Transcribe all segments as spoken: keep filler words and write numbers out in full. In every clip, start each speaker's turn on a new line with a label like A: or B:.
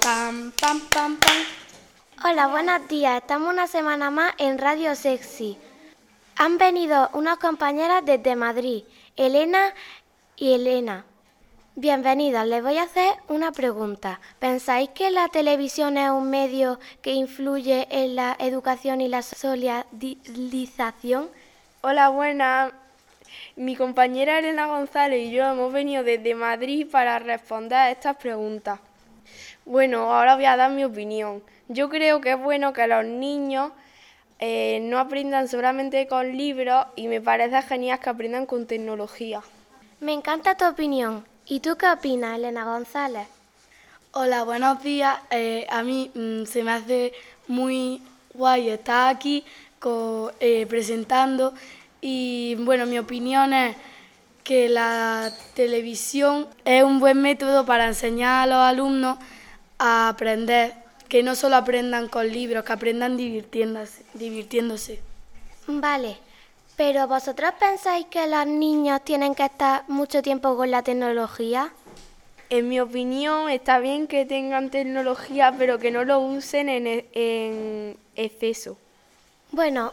A: Pam, pam, pam, pam.
B: Hola, buenos días. Estamos una semana más en Radio Sexy. Han venido unas compañeras desde Madrid, Elena y Elena. Bienvenidas. Les voy a hacer una pregunta. ¿Pensáis que la televisión es un medio que influye en la educación y la socialización?
C: Hola, buenas. Mi compañera Elena González y yo hemos venido desde Madrid para responder a estas preguntas. Bueno, ahora voy a dar mi opinión. Yo creo que es bueno que los niños eh, no aprendan solamente con libros y me parece genial que aprendan con tecnología.
B: Me encanta tu opinión. ¿Y tú qué opinas, Elena González?
A: Hola, buenos días. Eh, a mí mmm, se me hace muy guay estar aquí co- eh, presentando y bueno, mi opinión es que la televisión es un buen método para enseñar a los alumnos a aprender, que no solo aprendan con libros, que aprendan divirtiéndose. divirtiéndose.
B: Vale, pero ¿vosotros pensáis que los niños tienen que estar mucho tiempo con la tecnología?
C: En mi opinión, está bien que tengan tecnología, pero que no lo usen en, e- en exceso.
B: Bueno,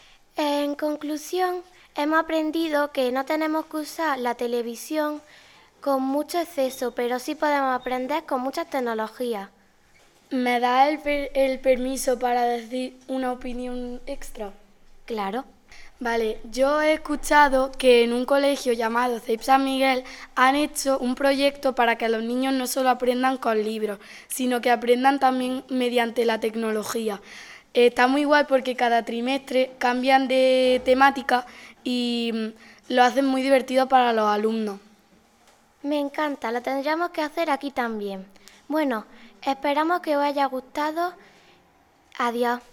B: en conclusión, hemos aprendido que no tenemos que usar la televisión con mucho exceso, pero sí podemos aprender con muchas tecnologías.
A: ¿Me da el, per- el permiso para decir una opinión extra?
B: Claro.
A: Vale, yo he escuchado que en un colegio llamado C E P San Miguel han hecho un proyecto para que los niños no solo aprendan con libros, sino que aprendan también mediante la tecnología. Eh, está muy guay porque cada trimestre cambian de temática y mm, lo hacen muy divertido para los alumnos.
B: Me encanta, lo tendríamos que hacer aquí también. Bueno, esperamos que os haya gustado. Adiós.